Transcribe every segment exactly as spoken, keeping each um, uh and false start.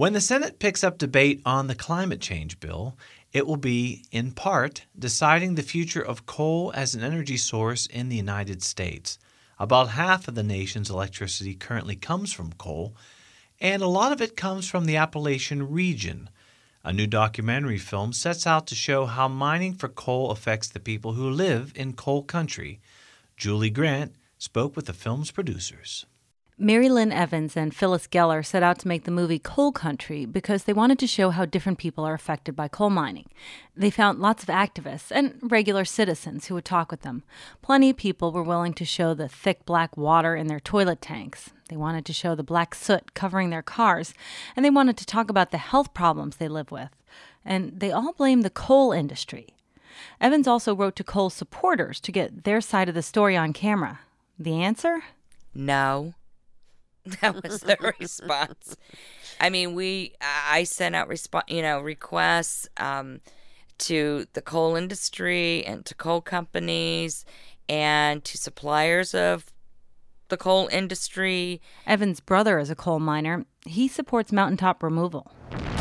When the Senate picks up debate on the climate change bill, it will be, in part, deciding the future of coal as an energy source in the United States. About half of the nation's electricity currently comes from coal, and a lot of it comes from the Appalachian region. A new documentary film sets out to show how mining for coal affects the people who live in coal country. Julie Grant spoke with the film's producers. Mary Lynn Evans and Phyllis Geller set out to make the movie Coal Country because they wanted to show how different people are affected by coal mining. They found lots of activists and regular citizens who would talk with them. Plenty of people were willing to show the thick black water in their toilet tanks. They wanted to show the black soot covering their cars, and they wanted to talk about the health problems they live with. And they all blamed the coal industry. Evans also wrote to coal supporters to get their side of the story on camera. The answer? No. That was the response. I mean, we, I sent out, resp- you know, requests um, to the coal industry and to coal companies and to suppliers of the coal industry. Evan's brother is a coal miner. He supports mountaintop removal.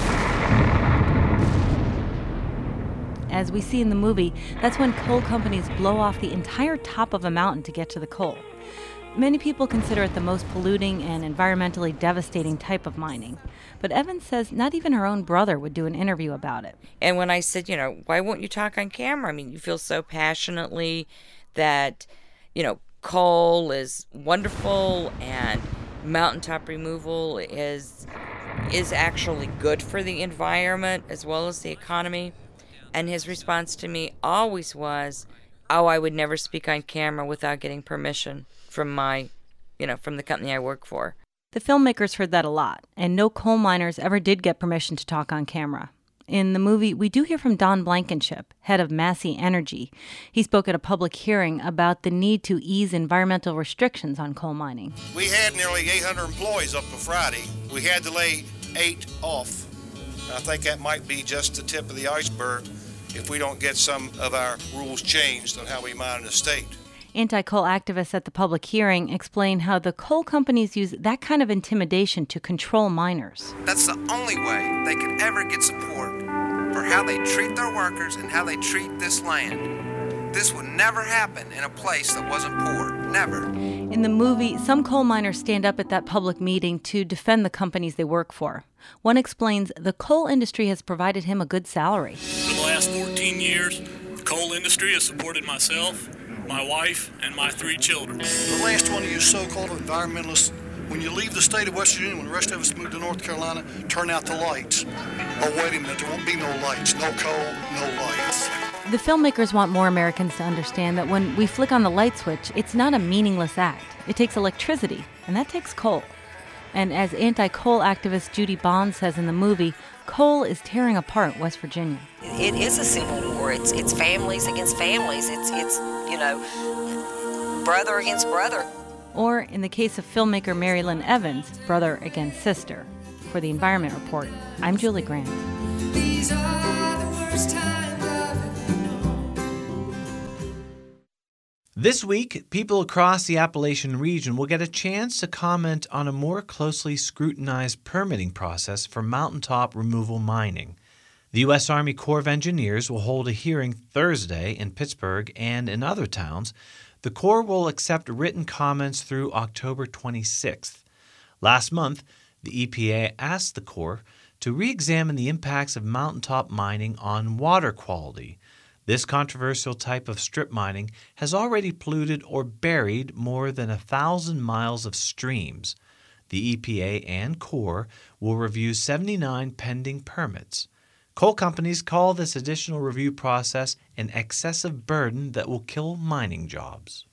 As we see in the movie, that's when coal companies blow off the entire top of a mountain to get to the coal. Many people consider it the most polluting and environmentally devastating type of mining. But Evans says not even her own brother would do an interview about it. And when I said, you know, why won't you talk on camera? I mean, you feel so passionately that, you know, coal is wonderful and mountaintop removal is is actually good for the environment as well as the economy. And his response to me always was, oh, I would never speak on camera without getting permission from my, you know, from the company I work for. The filmmakers heard that a lot, and no coal miners ever did get permission to talk on camera. In the movie, we do hear from Don Blankenship, head of Massey Energy. He spoke at a public hearing about the need to ease environmental restrictions on coal mining. We had nearly eight hundred employees up to Friday. We had to lay eight off. And I think that might be just the tip of the iceberg if we don't get some of our rules changed on how we mine in the state. Anti-coal activists at the public hearing explain how the coal companies use that kind of intimidation to control miners. That's the only way they could ever get support for how they treat their workers and how they treat this land. This would never happen in a place that wasn't poor. Never. In the movie, some coal miners stand up at that public meeting to defend the companies they work for. One explains the coal industry has provided him a good salary. For the last fourteen years, the coal industry has supported myself, my wife, and my three children. The last one of you so-called environmentalists, when you leave the state of West Virginia, when the rest of us move to North Carolina, turn out the lights. Oh, wait a minute, there won't be no lights, no coal, no lights. The filmmakers want more Americans to understand that when we flick on the light switch, it's not a meaningless act. It takes electricity, and that takes coal. And as anti-coal activist Judy Bond says in the movie, coal is tearing apart West Virginia. It is a civil war. It's it's families against families. It's, it's you know, brother against brother. Or, in the case of filmmaker Mary Lynn Evans, brother against sister. For the Environment Report, I'm Julie Grant. These are the worst times I've ever known. This week, people across the Appalachian region will get a chance to comment on a more closely scrutinized permitting process for mountaintop removal mining. The U S Army Corps of Engineers will hold a hearing Thursday in Pittsburgh and in other towns. The Corps will accept written comments through October twenty-sixth. Last month, the E P A asked the Corps to re-examine the impacts of mountaintop mining on water quality. This controversial type of strip mining has already polluted or buried more than a thousand miles of streams. The E P A and Corps will review seventy-nine pending permits. Coal companies call this additional review process an excessive burden that will kill mining jobs.